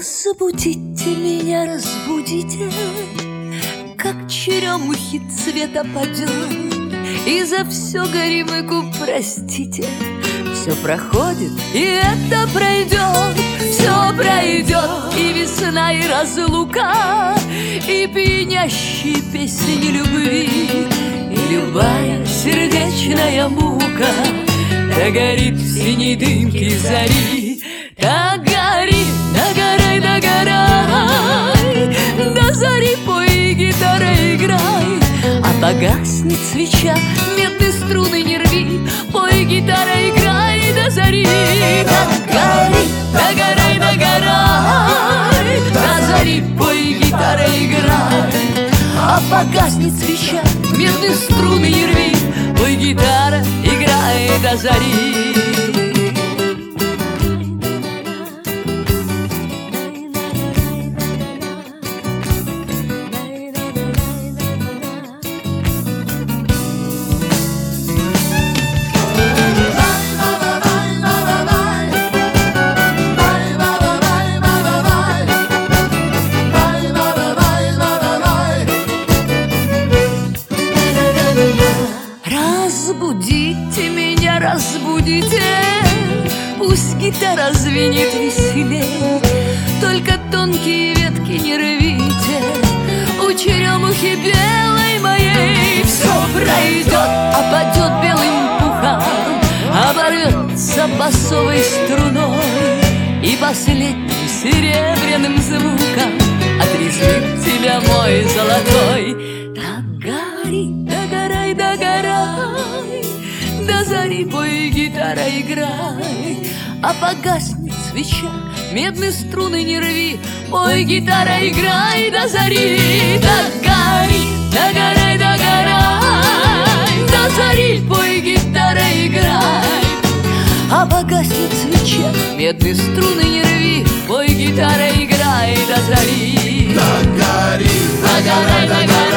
Разбудите меня, разбудите, как черемухи цвет опадет, и за все горемыку простите. Все проходит, и это пройдет, все пройдет, и весна, и разлука, и пьянящие песни любви, и любая сердечная мука. Догорит в синей дымке зари, догори, догорай, догорай, до зари пой, гитара играй. А погаснет свеча, медные струны не рви, пой, гитара играй, до зари. Догори, догорай, догорай, до зари пой, гитара играй. А погаснет свеча, медные струны не рви, пой, гитара играй, до зари. Разбудите меня, разбудите, пусть гитара звенит веселей, только тонкие ветки не рвите, у черемухи белой моей. Все пройдет, опадет белым пухом, оборвется басовой струной, и последним серебряным звуком отрезвит тебя мой золотой. Догори, догорай, догорай, до зари пой, гитара играй. А погаснет свеча, медные струны не рви, пой, гитара играй, до зари. Догори, догорай, догорай, до зари пой, гитара играй. А погаснет свеча, медные струны не рви, пой, гитара играй, до зари. Догори, догорай, догорай.